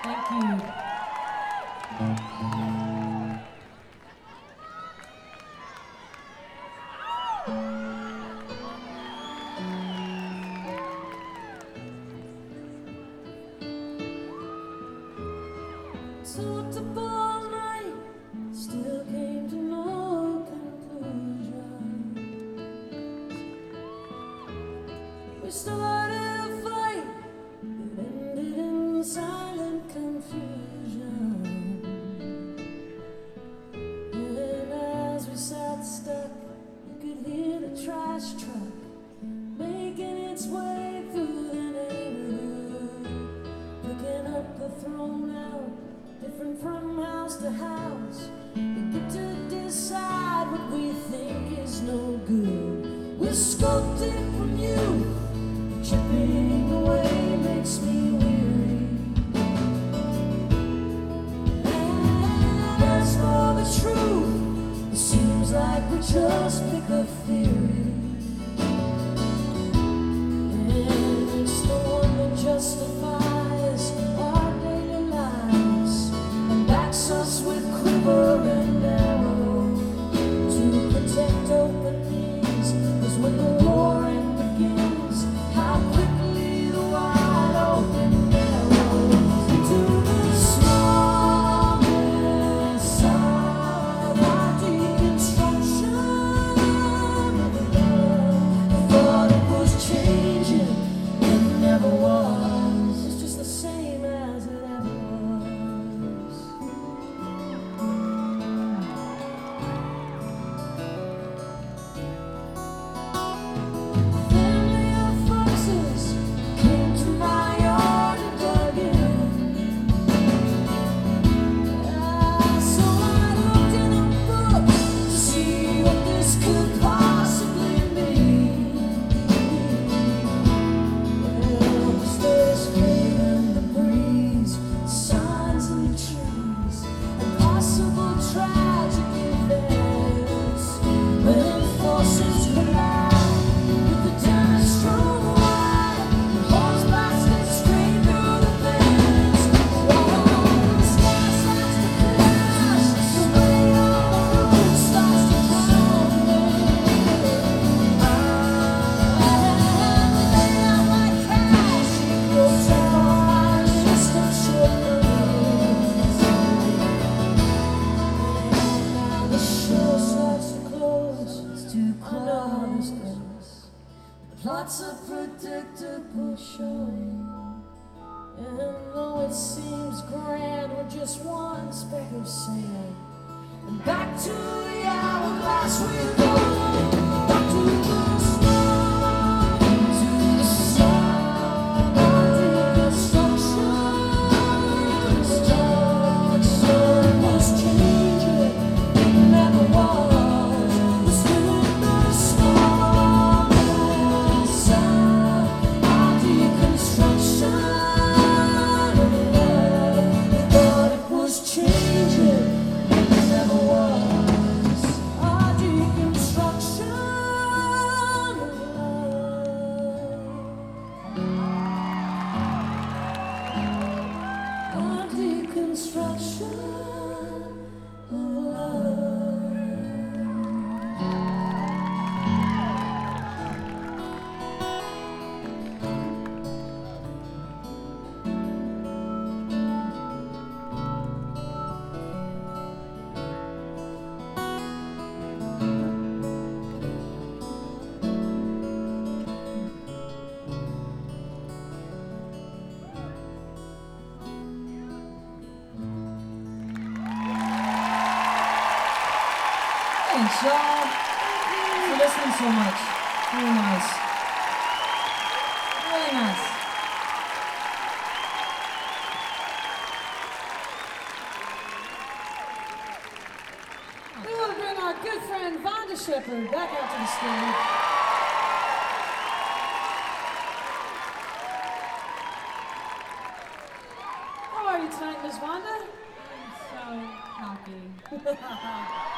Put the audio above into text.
Thank you. Talked up all night, still came to no conclusion. We started a fight that ended in silent confusion. And as we sat stuck, you could hear the trash truck making its way through the neighborhood, picking up the thrown out, different from house to house. We get to decide what we think is no good. We're sculpted from you, chipping away makes me weary. And as for the truth, it seems like we just pick a theory. And it's the one that justifies our daily lives and backs us with quiver and arrow to protect openings. 'Cause when the warring begins, how quickly the wide open arrows into the smallness of our deconstruction of love. I thought it was changing, it never was. It's just the same as it ever was. Family of foxes came to my yard and dug in. So I looked in a book to see what this could possibly mean. Well, there's flame in the breeze, signs in the trees, and possible tragic events when forces collide with the damage strong wide. The hose blasted straight through the fence. The sky starts to crash, the way all the roof starts to crumble. Lay out my cash, goes up our list of shortcomings. Now the show starts to close, it's too close. The plots are predictable showing. And though it seems grand, we're just one speck of sand. And back to the hourglass we go. Back to the storm, to the sun, deconstruction. Destruction was changing, it never was. We're still in the smallness of our deconstruction of love. Thought it was changing, it never was. Our deconstruction of love. Our deconstruction of love. Thanks, y'all, for listening so much. Really nice. Really nice. We want to bring our good friend Vonda Shepard back out to the stage. How are you tonight, Miss Vonda? I'm so happy.